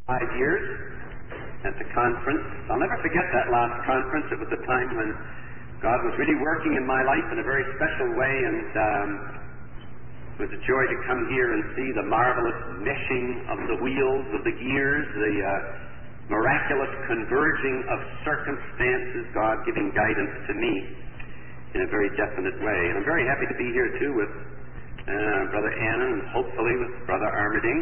5 years at the conference. I'll never forget that last conference. It was a time when God was really working in my life in a very special way, and it was a joy to come here and see the marvelous meshing of the wheels, of the gears, the miraculous converging of circumstances, God giving guidance to me in a very definite way. And I'm very happy to be here too with Brother Annan and hopefully with Brother Armading.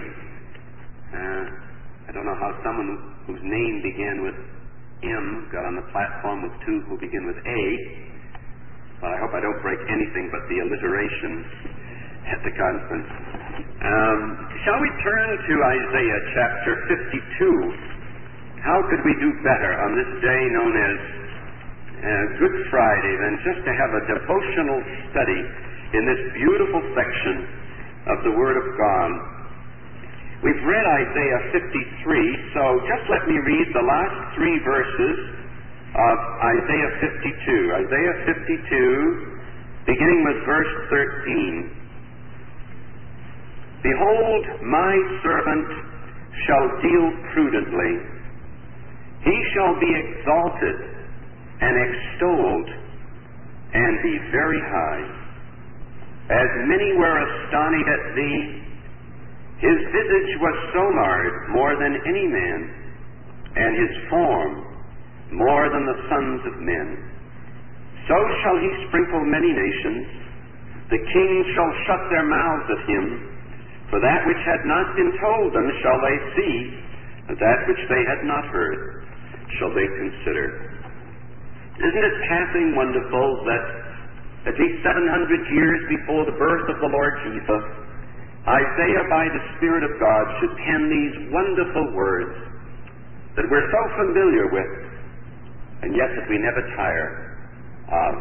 I don't know how someone whose name began with M got on the platform with two who begin with A, but I hope I don't break anything but the alliteration at the conference. Shall we turn to Isaiah chapter 52? How could we do better on this day known as Good Friday than just to have a devotional study in this beautiful section of the Word of God? We've read Isaiah 53, so just let me read the last 3 verses of Isaiah 52. Isaiah 52, beginning with verse 13. Behold, my servant shall deal prudently. He shall be exalted and extolled and be very high. As many were astonished at thee, his visage was so marred more than any man, and his form more than the sons of men. So shall he sprinkle many nations. The kings shall shut their mouths at him. For that which had not been told them shall they see, and that which they had not heard shall they consider. Isn't it passing wonderful that at least 700 years before the birth of the Lord Jesus, Isaiah, by the Spirit of God, should pen these wonderful words that we're so familiar with, and yet that we never tire of.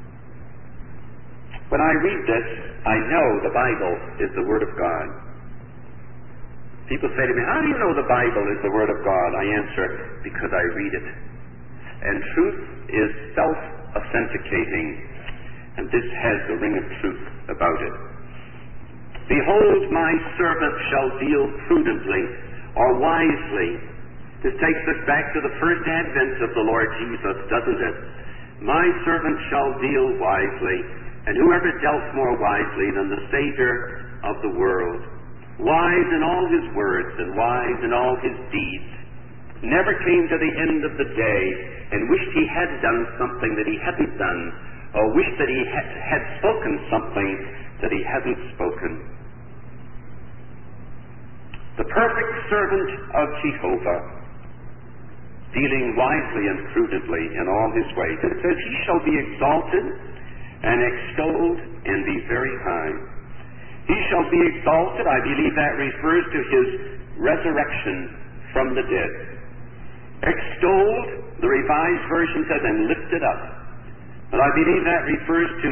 When I read this, I know the Bible is the Word of God. People say to me, how do you know the Bible is the Word of God? I answer, because I read it. And truth is self-authenticating, and this has the ring of truth about it. Behold, my servant shall deal prudently, or wisely. This takes us back to the first advent of the Lord Jesus, doesn't it? My servant shall deal wisely, and whoever dealt more wisely than the Savior of the world, wise in all his words and wise in all his deeds, never came to the end of the day and wished he had done something that he hadn't done, or wished that he had spoken something that he hadn't spoken. The perfect servant of Jehovah, dealing wisely and prudently in all his ways. It says, he shall be exalted and extolled and be very high. He shall be exalted. I believe that refers to his resurrection from the dead. Extolled, the Revised Version says, and lifted up. But I believe that refers to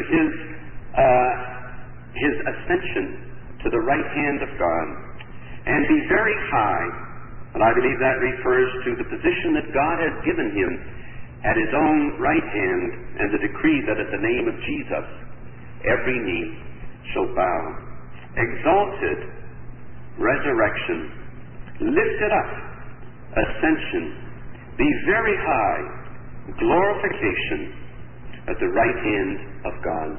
his ascension to the right hand of God. And be very high, and I believe that refers to the position that God has given him at his own right hand, and the decree that at the name of Jesus every knee shall bow. Exalted, resurrection, lifted up, ascension, be very high, glorification at the right hand of God.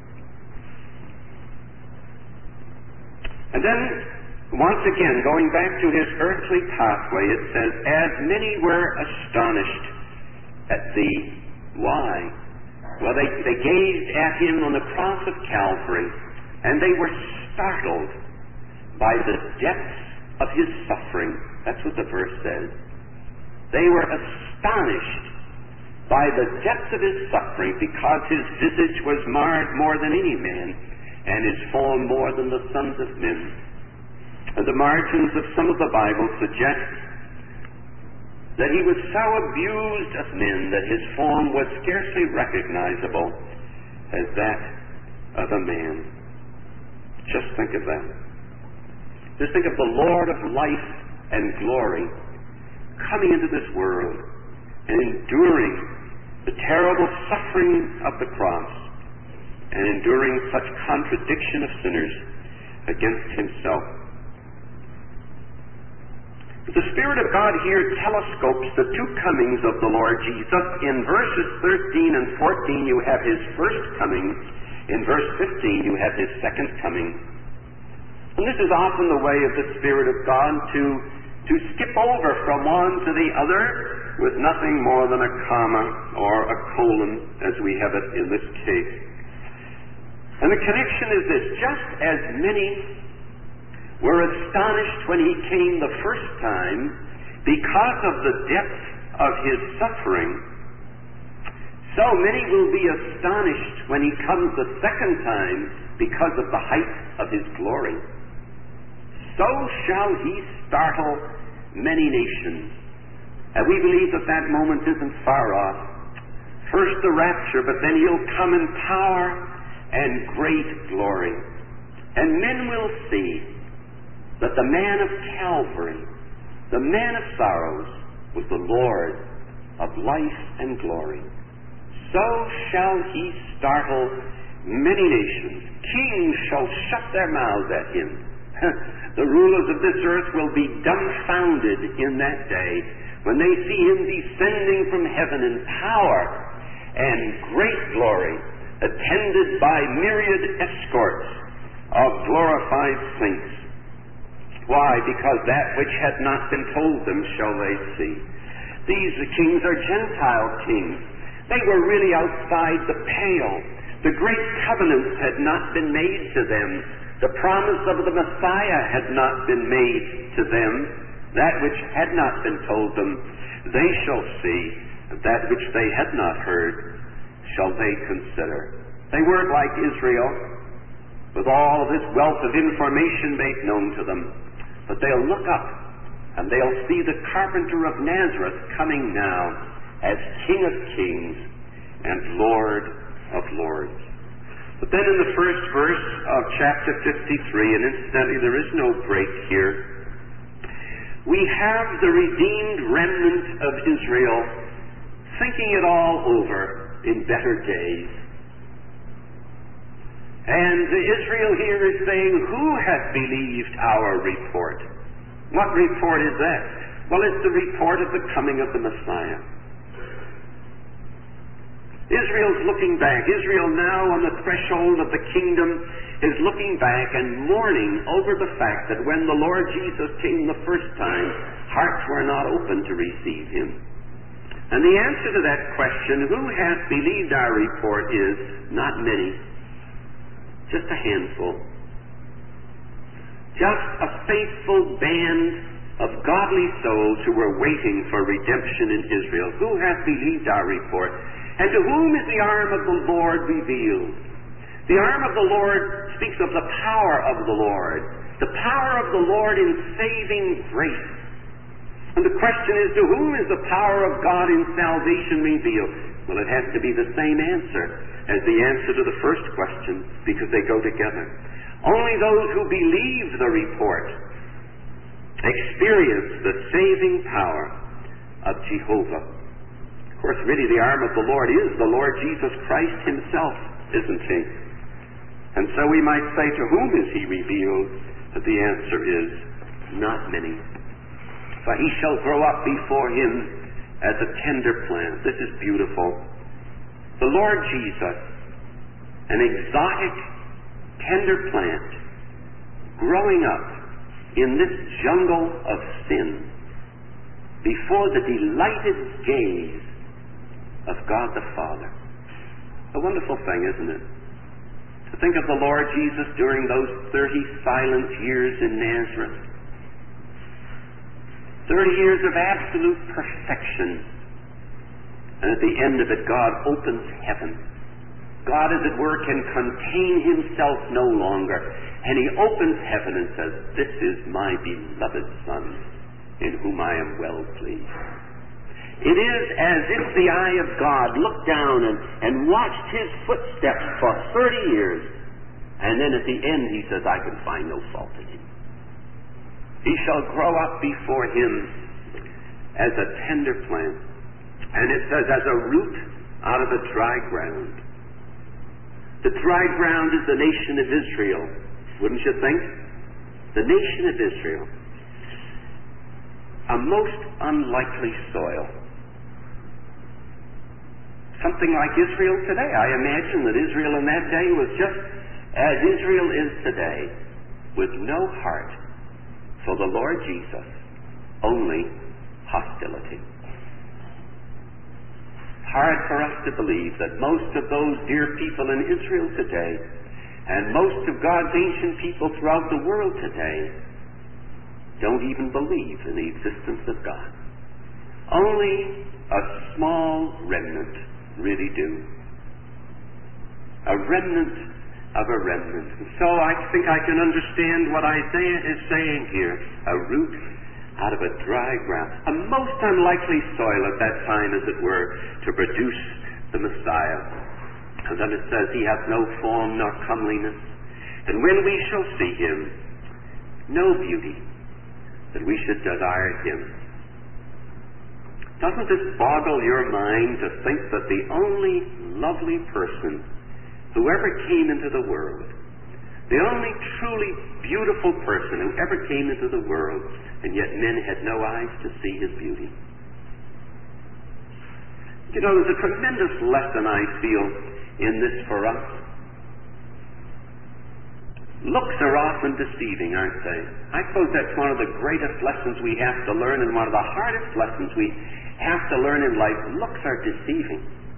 And then, once again, going back to his earthly pathway, it says, as many were astonished at thee. Why? Well, they gazed at him on the cross of Calvary, and they were startled by the depths of his suffering. That's what the verse says. They were astonished by the depths of his suffering, because his visage was marred more than any man, and his form more than the sons of men. And the margins of some of the Bible suggest that he was so abused of men that his form was scarcely recognizable as that of a man. Just think of that. Just think of the Lord of life and glory coming into this world and enduring the terrible suffering of the cross and enduring such contradiction of sinners against himself. The Spirit of God here telescopes the two comings of the Lord Jesus. In verses 13 and 14 you have His first coming. In verse 15 you have His second coming. And this is often the way of the Spirit of God to skip over from one to the other with nothing more than a comma or a colon, as we have it in this case. And the connection is this: just as many were astonished when He came the first time because of the depth of His suffering, so many will be astonished when He comes the second time because of the height of His glory. So shall He startle many nations. And we believe that that moment isn't far off. First the rapture, but then He'll come in power and great glory. And men will see that the man of Calvary, the man of sorrows, was the Lord of life and glory. So shall He startle many nations. Kings shall shut their mouths at Him. The rulers of this earth will be dumbfounded in that day when they see Him descending from heaven in power and great glory, attended by myriad escorts of glorified saints. Why? Because that which had not been told them shall they see. These kings are Gentile kings. They were really outside the pale. The great covenants had not been made to them. The promise of the Messiah had not been made to them. That which had not been told them, they shall see. That which they had not heard, shall they consider. They weren't like Israel, with all this wealth of information made known to them. But they'll look up, and they'll see the carpenter of Nazareth coming now as King of Kings and Lord of Lords. But then in the first verse of chapter 53, and incidentally there is no break here, we have the redeemed remnant of Israel thinking it all over in better days. And Israel here is saying, who hath believed our report? What report is that? Well, it's the report of the coming of the Messiah. Israel's looking back. Israel now on the threshold of the kingdom is looking back and mourning over the fact that when the Lord Jesus came the first time, hearts were not open to receive Him. And the answer to that question, who hath believed our report, is not many. Just a handful. Just a faithful band of godly souls who were waiting for redemption in Israel. Who hath believed our report? And to whom is the arm of the Lord revealed? The arm of the Lord speaks of the power of the Lord. The power of the Lord in saving grace. And the question is, to whom is the power of God in salvation revealed? Well, it has to be the same answer as the answer to the first question, because they go together. Only those who believe the report experience the saving power of Jehovah. Of course, really the arm of the Lord is the Lord Jesus Christ Himself, isn't He? And so we might say, to whom is He revealed? But the answer is, not many. For He shall grow up before Him as a tender plant. This is beautiful. The Lord Jesus, an exotic, tender plant, growing up in this jungle of sin before the delighted gaze of God the Father. A wonderful thing, isn't it? To think of the Lord Jesus during those 30 silent years in Nazareth. 30 years of absolute perfection. And at the end of it, God opens heaven. God, as it were, can contain Himself no longer. And He opens heaven and says, "This is my beloved Son, in whom I am well pleased." It is as if the eye of God looked down and watched His footsteps for 30 years. And then at the end He says, "I can find no fault in Him. He shall grow up before Him as a tender plant." And it says, as a root out of the dry ground. The dry ground is the nation of Israel, wouldn't you think? The nation of Israel. a most unlikely soil. Something like Israel today. I imagine that Israel in that day was just as Israel is today, with no heart for the Lord Jesus, only hostility. Hard for us to believe that most of those dear people in Israel today, and most of God's ancient people throughout the world today, don't even believe in the existence of God. Only a small remnant really do. A remnant of a remnant. And so I think I can understand what Isaiah is saying here. A root out of a dry ground. A most unlikely soil at that time, as it were, to produce the Messiah. And then it says, he hath no form nor comeliness. And when we shall see him, no beauty, that we should desire him. Doesn't this boggle your mind to think that the only lovely person who ever came into the world, the only truly beautiful person who ever came into the world, and yet men had no eyes to see his beauty? You know, there's a tremendous lesson, I feel, in this for us. Looks are often deceiving, aren't they? I suppose that's one of the greatest lessons we have to learn, and one of the hardest lessons we have to learn in life. Looks are deceiving.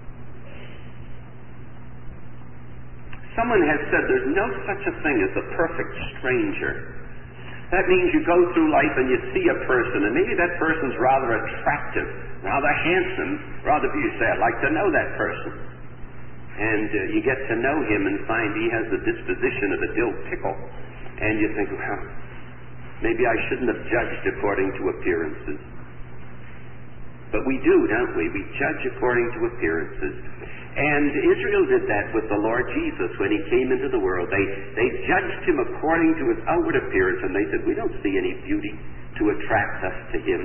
Someone has said there's no such a thing as a perfect stranger. That means you go through life and you see a person, and maybe that person's rather attractive, rather handsome, rather, you say, I'd like to know that person. And you get to know him and find he has the disposition of a dill pickle. And you think, well, maybe I shouldn't have judged according to appearances. But we do, don't we? We judge according to appearances. And Israel did that with the Lord Jesus when he came into the world. They judged him according to his outward appearance, and they said, we don't see any beauty to attract us to him.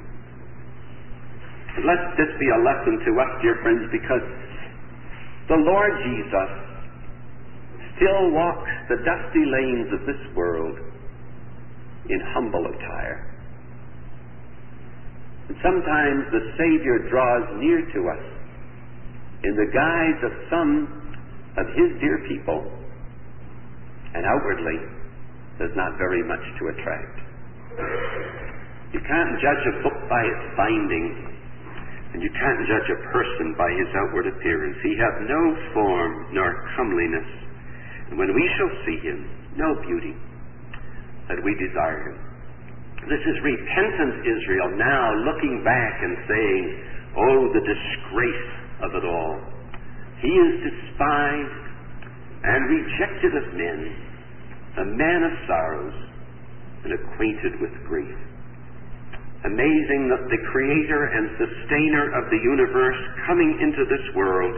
And let this be a lesson to us, dear friends, because the Lord Jesus still walks the dusty lanes of this world in humble attire. And sometimes the Savior draws near to us in the guise of some of his dear people, and outwardly there's not very much to attract. You can't judge a book by its binding, and you can't judge a person by his outward appearance. He hath no form nor comeliness, and when we shall see him, no beauty that we desire him. This is repentant Israel now looking back and saying, oh, the disgrace of it all. He is despised and rejected of men, a man of sorrows and acquainted with grief. Amazing that the creator and sustainer of the universe coming into this world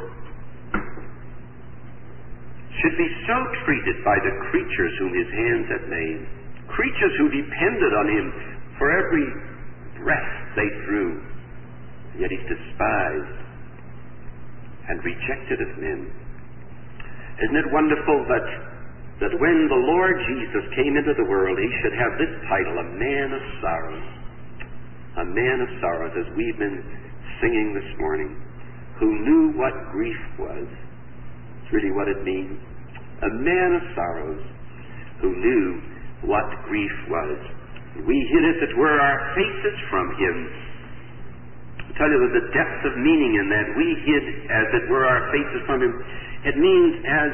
should be so treated by the creatures whom his hands have made, creatures who depended on him for every breath they drew, yet he's despised and rejected of men. Isn't it wonderful that when the Lord Jesus came into the world, he should have this title, a man of sorrows. A man of sorrows, as we've been singing this morning, who knew what grief was. It's really what it means. A man of sorrows who knew what grief was. We hid, as it were, our faces from him. I'll tell you, there's a depth of meaning in that. We hid, as it were, our faces from him. It means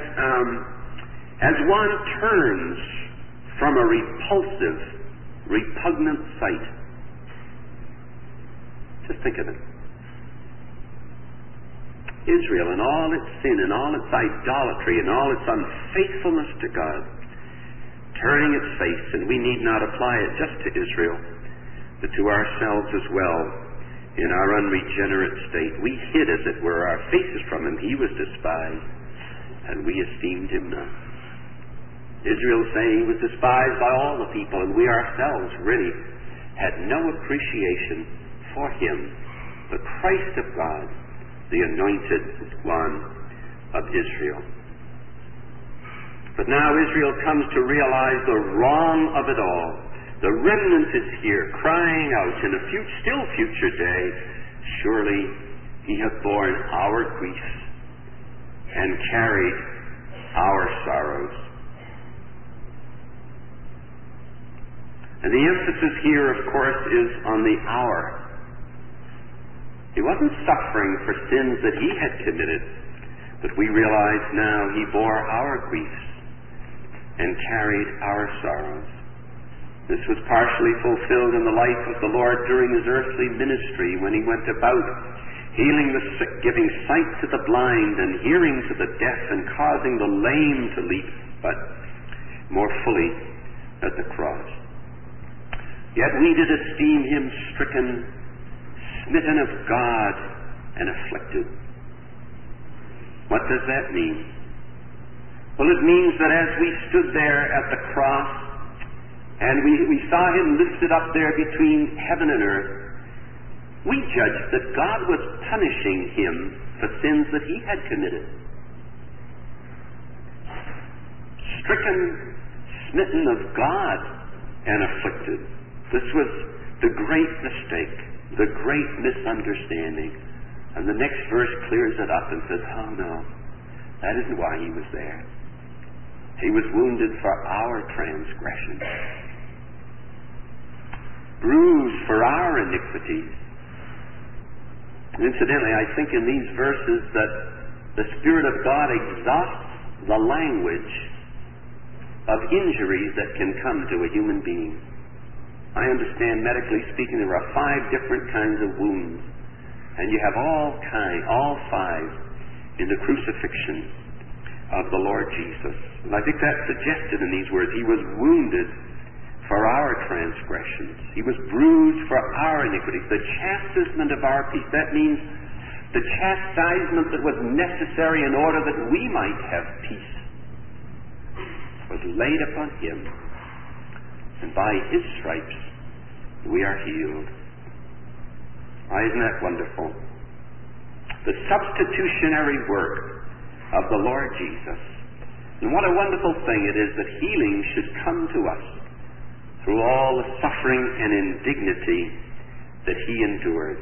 as one turns from a repulsive, repugnant sight. Just think of it. Israel, in all its sin, and all its idolatry, and all its unfaithfulness to God, turning its face, and we need not apply it just to Israel, but to ourselves as well, in our unregenerate state. We hid, as it were, our faces from him. He was despised, and we esteemed him not. Israel saying he was despised by all the people, and we ourselves really had no appreciation for him, the Christ of God, the anointed one of Israel. But now Israel comes to realize the wrong of it all. The remnant is here, crying out in a still future day, surely he hath borne our griefs and carried our sorrows. And the emphasis here, of course, is on the hour. He wasn't suffering for sins that he had committed, but we realize now he bore our griefs and carried our sorrows. This was partially fulfilled in the life of the Lord during his earthly ministry when he went about healing the sick, giving sight to the blind, and hearing to the deaf, and causing the lame to leap, but more fully at the cross. Yet we did esteem him stricken, smitten of God, and afflicted. What does that mean? Well, it means that as we stood there at the cross, and we saw him lifted up there between heaven and earth, we judged that God was punishing him for sins that he had committed. Stricken, smitten of God, and afflicted. This was the great mistake, the great misunderstanding. And the next verse clears it up and says, oh no, that isn't why he was there. He was wounded for our transgressions, bruised for our iniquities. Incidentally, I think in these verses that the Spirit of God exhausts the language of injuries that can come to a human being. I understand, medically speaking, there are 5 different kinds of wounds, and you have all 5 in the crucifixion of the Lord Jesus. And I think that's suggested in these words. He was wounded for our transgressions. He was bruised for our iniquities. The chastisement of our peace. That means the chastisement that was necessary in order that we might have peace was laid upon him. And by his stripes we are healed. Why, isn't that wonderful? The substitutionary work of the Lord Jesus. And what a wonderful thing it is that healing should come to us through all the suffering and indignity that he endured.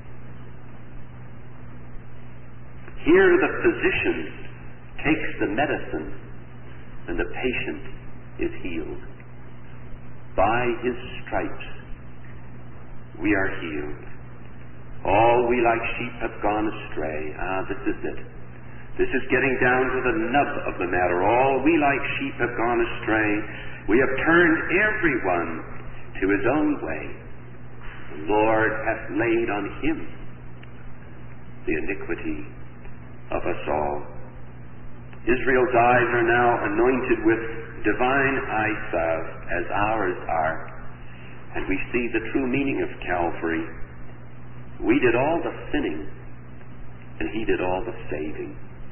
Here the physician takes the medicine and the patient is healed. By his stripes we are healed. All we like sheep have gone astray. This is it. This is getting down to the nub of the matter. All we like sheep have gone astray. We have turned everyone to his own way. The Lord hath laid on him the iniquity of us all. Israel's eyes are now anointed with divine eye salve, as ours are, and we see the true meaning of Calvary. We did all the sinning, and he did all the saving.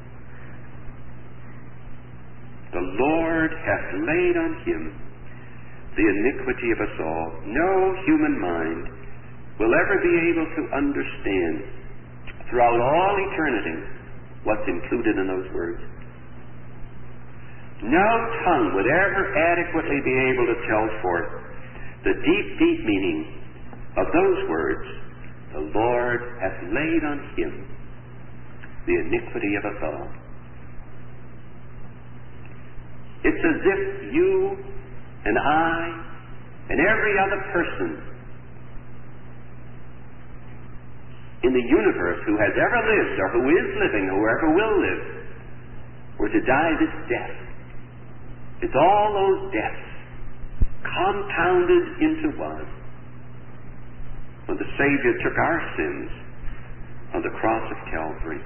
The Lord hath laid on him the iniquity of us all. No human mind will ever be able to understand throughout all eternity what's included in those words. No tongue would ever adequately be able to tell forth the deep, deep meaning of those words. The Lord hath laid on him the iniquity of us all. It's as if you and I and every other person in the universe who has ever lived or who is living or who ever will live were to die this death. It's all those deaths compounded into one when the Savior took our sins on the cross of Calvary.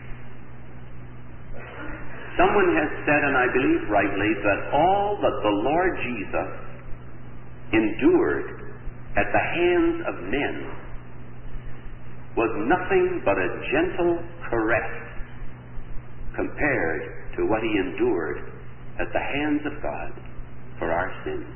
Someone has said, and I believe rightly, that all that the Lord Jesus endured at the hands of men was nothing but a gentle caress compared to what he endured at the hands of God for our sins.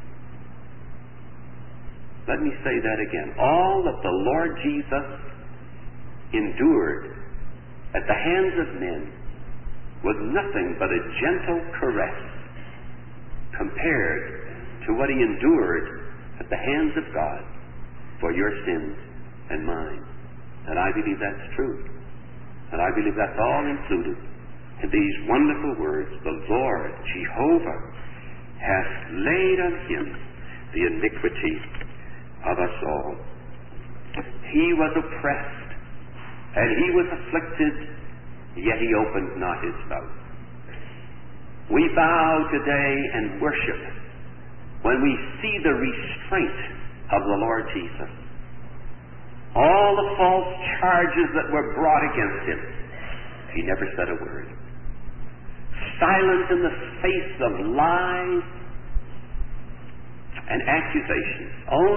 Let me say that again. All that the Lord Jesus endured at the hands of men was nothing but a gentle caress compared to what he endured at the hands of God for your sins and mine. And I believe that's true. And I believe that's all included in these wonderful words, the Lord, Jehovah, hath laid on him the iniquity of us all. He was oppressed, and he was afflicted, yet he opened not his mouth. We bow today and worship when we see the restraint of the Lord Jesus. All the false charges that were brought against him, he never said a word. Silent in the face of lies and accusations.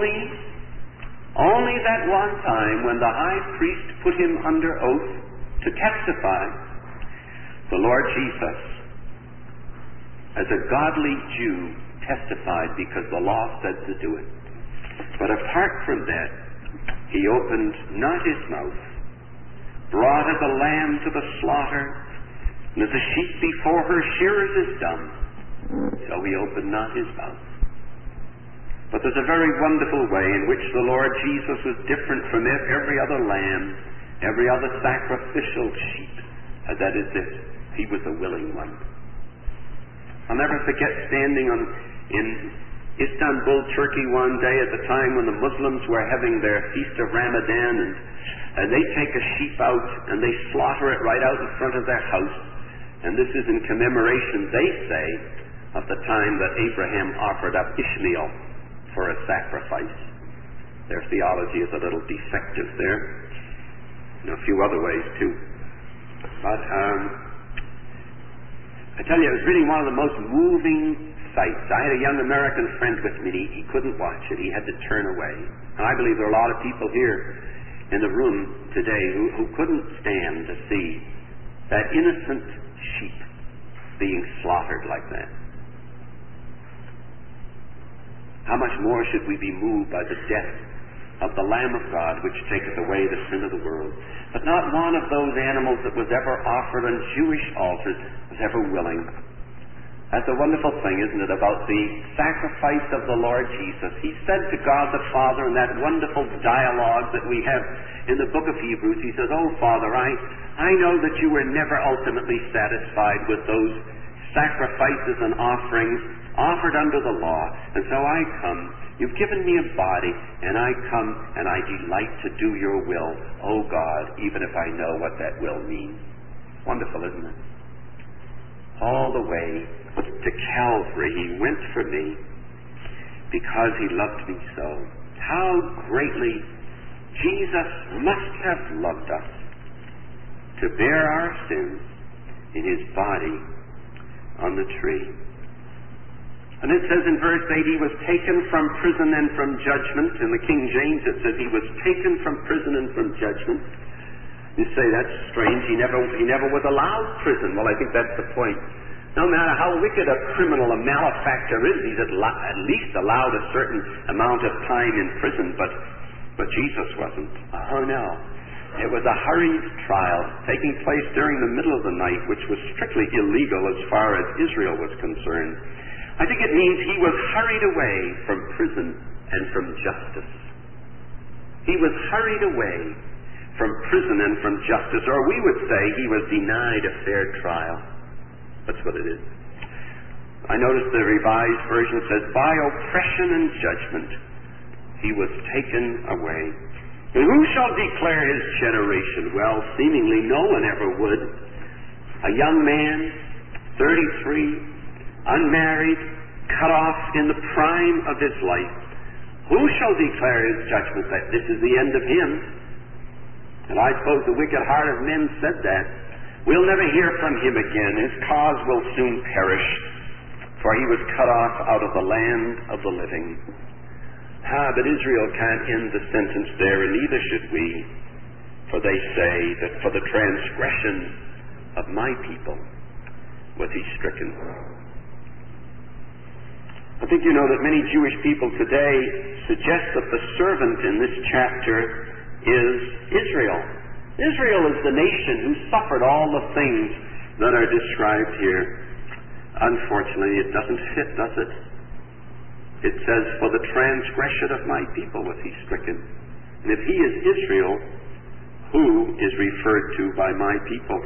Only that one time when the high priest put him under oath to testify, the Lord Jesus, as a godly Jew, testified because the law said to do it. But apart from that, he opened not his mouth, brought as a lamb to the slaughter, and as a sheep before her shearers is dumb, so he opened not his mouth. But there's a very wonderful way in which the Lord Jesus was different from every other lamb, every other sacrificial sheep, and that is this: he was a willing one. I'll never forget standing in Istanbul, Turkey one day at the time when the Muslims were having their feast of Ramadan, and they take a sheep out and they slaughter it right out in front of their house. And this is in commemoration, they say, of the time that Abraham offered up Ishmael for a sacrifice. Their theology is a little defective there. And a few other ways too. But I tell you, it was really one of the most moving sights. I had a young American friend with me. He couldn't watch it. He had to turn away. And I believe there are a lot of people here in the room today who couldn't stand to see that innocent sheep being slaughtered like that. How much more should we be moved by the death of the Lamb of God, which taketh away the sin of the world? But not one of those animals that was ever offered on Jewish altars was ever willing. That's a wonderful thing, isn't it, about the sacrifice of the Lord Jesus. He said to God the Father in that wonderful dialogue that we have in the book of Hebrews, he says, "Oh, Father, I know that you were never ultimately satisfied with those sacrifices and offerings offered under the law, and so I come. You've given me a body, and I come and I delight to do your will, oh God, even if I know what that will means." Wonderful, isn't it? All the way to Calvary, he went for me because he loved me so. How greatly Jesus must have loved us to bear our sins in his body on the tree. And it says in verse 8, he was taken from prison and from judgment. In the King James it says he was taken from prison and from judgment. You say, that's strange. He never was allowed prison. Well, I think that's the point. No matter how wicked a criminal, a malefactor is, he's at least allowed a certain amount of time in prison, but Jesus wasn't. Oh no. It was a hurried trial taking place during the middle of the night, which was strictly illegal as far as Israel was concerned. I think it means he was hurried away from prison and from justice. He was hurried away from prison and from justice, or we would say he was denied a fair trial. That's what it is. I noticed the Revised Version says, by oppression and judgment he was taken away. And who shall declare his generation? Well, seemingly no one ever would. A young man, 33, unmarried, cut off in the prime of his life. Who shall declare his judgment that this is the end of him? And I suppose the wicked heart of men said that. We'll never hear from him again. His cause will soon perish, for he was cut off out of the land of the living. But Israel can't end the sentence there, and neither should we. For they say that for the transgression of my people was he stricken. I think you know that many Jewish people today suggest that the servant in this chapter is Israel. Israel is the nation who suffered all the things that are described here. Unfortunately, it doesn't fit, does it? it says, for the transgression of my people was he stricken. And if he is Israel, who is referred to by my people?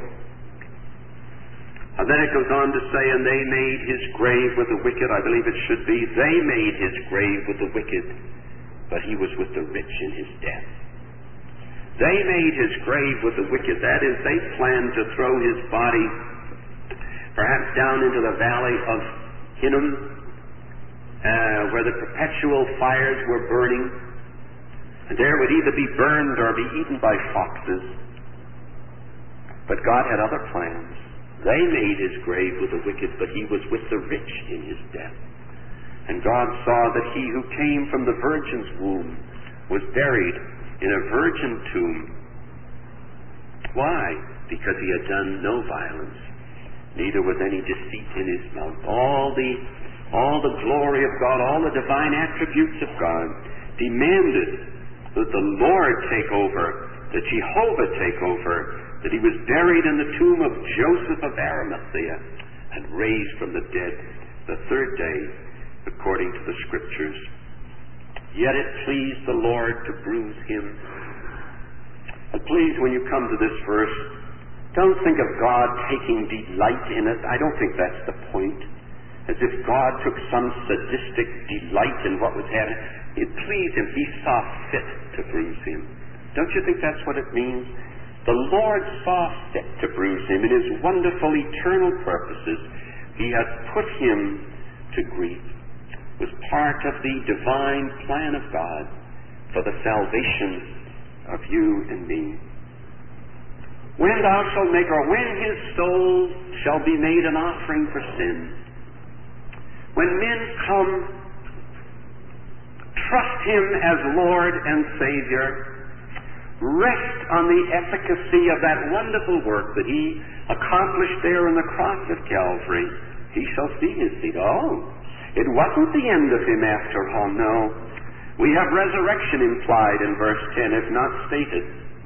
And then it goes on to say, and they made his grave with the wicked. I believe it should be, they made his grave with the wicked, but he was with the rich in his death. They made his grave with the wicked. That is, they planned to throw his body perhaps down into the valley of Hinnom, where the perpetual fires were burning, and there would either be burned or be eaten by foxes. But God had other plans. They made his grave with the wicked, but he was with the rich in his death. And God saw that he who came from the virgin's womb was buried in a virgin tomb. Why? Because he had done no violence, neither was any deceit in his mouth. All the glory of God, all the divine attributes of God demanded that the Lord take over, that Jehovah take over, that he was buried in the tomb of Joseph of Arimathea and raised from the dead the third day, according to the Scriptures. Yet it pleased the Lord to bruise him. And please, when you come to this verse, don't think of God taking delight in it. I don't think that's the point. As if God took some sadistic delight in what was happening. It pleased him. He saw fit to bruise him. Don't you think that's what it means? The Lord saw fit to bruise him. In his wonderful eternal purposes, he had put him to grief. It was part of the divine plan of God for the salvation of you and me. When thou shalt make, or when his soul shall be made an offering for sin, when men come, trust him as Lord and Savior, rest on the efficacy of that wonderful work that he accomplished there on the cross of Calvary, he shall see his seed. Oh, it wasn't the end of him after all, no. We have resurrection implied in verse 10, if not stated.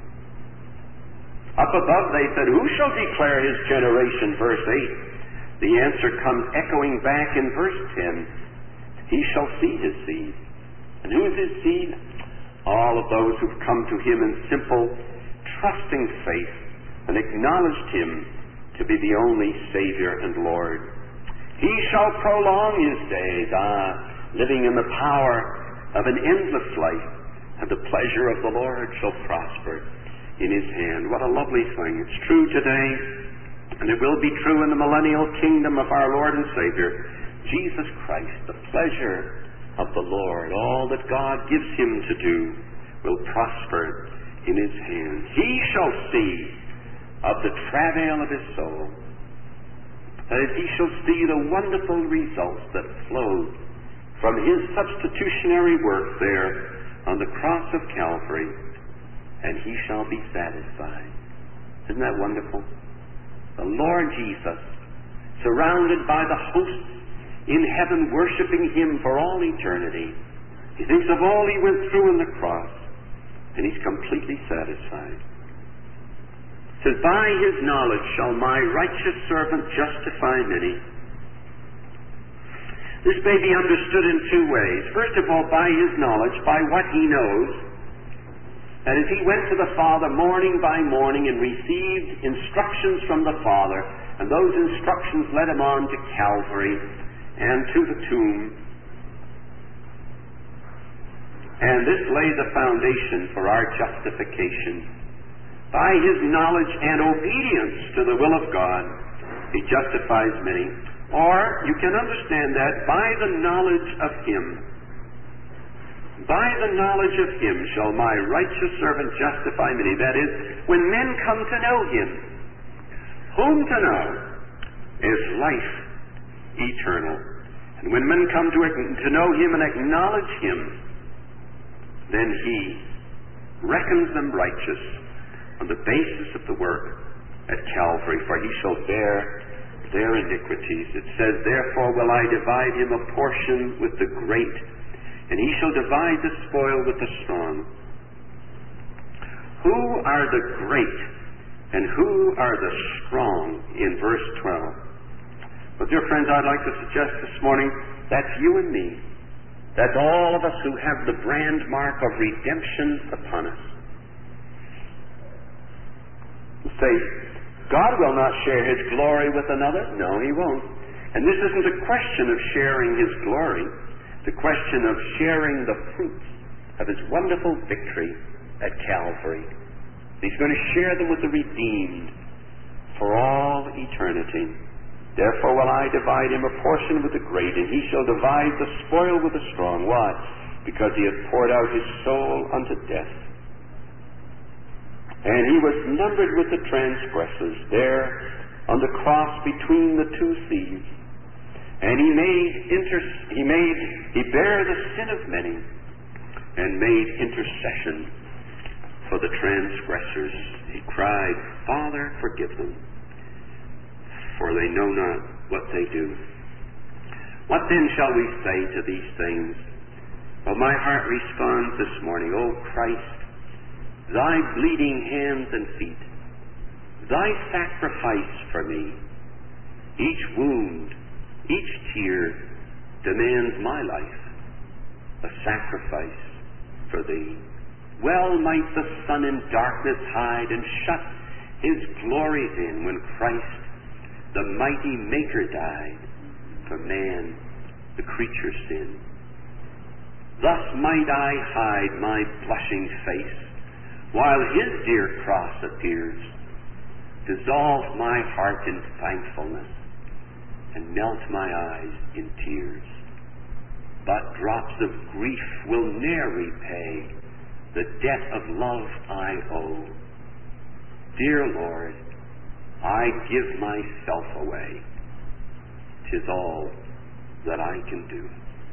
Up above they said, who shall declare his generation? Verse 8. The answer comes echoing back in verse 10. He shall see his seed. And who is his seed? All of those who've come to him in simple, trusting faith and acknowledged him to be the only Savior and Lord. He shall prolong his days, living in the power of an endless life, and the pleasure of the Lord shall prosper in his hand. What a lovely thing. It's true today, and it will be true in the millennial kingdom of our Lord and Savior, Jesus Christ. The pleasure of the Lord, all that God gives him to do, will prosper in his hand. He shall see of the travail of his soul. That is, he shall see the wonderful results that flowed from his substitutionary work there on the cross of Calvary, and he shall be satisfied. Isn't that wonderful? The Lord Jesus, surrounded by the hosts in heaven, worshiping him for all eternity. He thinks of all he went through on the cross, and he's completely satisfied. It says, by his knowledge shall my righteous servant justify many. This may be understood in two ways. First of all, by his knowledge, by what he knows. That is, he went to the Father morning by morning and received instructions from the Father, and those instructions led him on to Calvary and to the tomb. And this laid the foundation for our justification. By his knowledge and obedience to the will of God, he justifies many. Or you can understand that by the knowledge of him. By the knowledge of him shall my righteous servant justify many. That is, when men come to know him. Whom to know is life eternal. And when men come to know him and acknowledge him, then he reckons them righteous on the basis of the work at Calvary, for he shall bear their iniquities. It says, therefore will I divide him a portion with the great, and he shall divide the spoil with the strong. Who are the great and who are the strong in verse 12? Well, dear friends, I'd like to suggest this morning that's you and me. That's all of us who have the brand mark of redemption upon us. You say, God will not share His glory with another. No, He won't. And this isn't a question of sharing His glory. It's a question of sharing the fruits of His wonderful victory at Calvary. He's going to share them with the redeemed for all eternity. Therefore will I divide him a portion with the great, and he shall divide the spoil with the strong. Why? Because he hath poured out his soul unto death. And he was numbered with the transgressors there on the cross between the two thieves. And he bare the sin of many, and made intercession for the transgressors. He cried, Father, forgive them, for they know not what they do. What then shall we say to these things? Well, my heart responds this morning, O Christ, thy bleeding hands and feet, thy sacrifice for me, each wound, each tear demands my life, a sacrifice for thee. Well might the sun in darkness hide and shut his glories in when Christ, the mighty Maker, died for man, the creature's sin. Thus might I hide my blushing face while his dear cross appears, dissolve my heart in thankfulness, and melt my eyes in tears. But drops of grief will ne'er repay the debt of love I owe. Dear Lord, I give myself away. 'Tis all that I can do.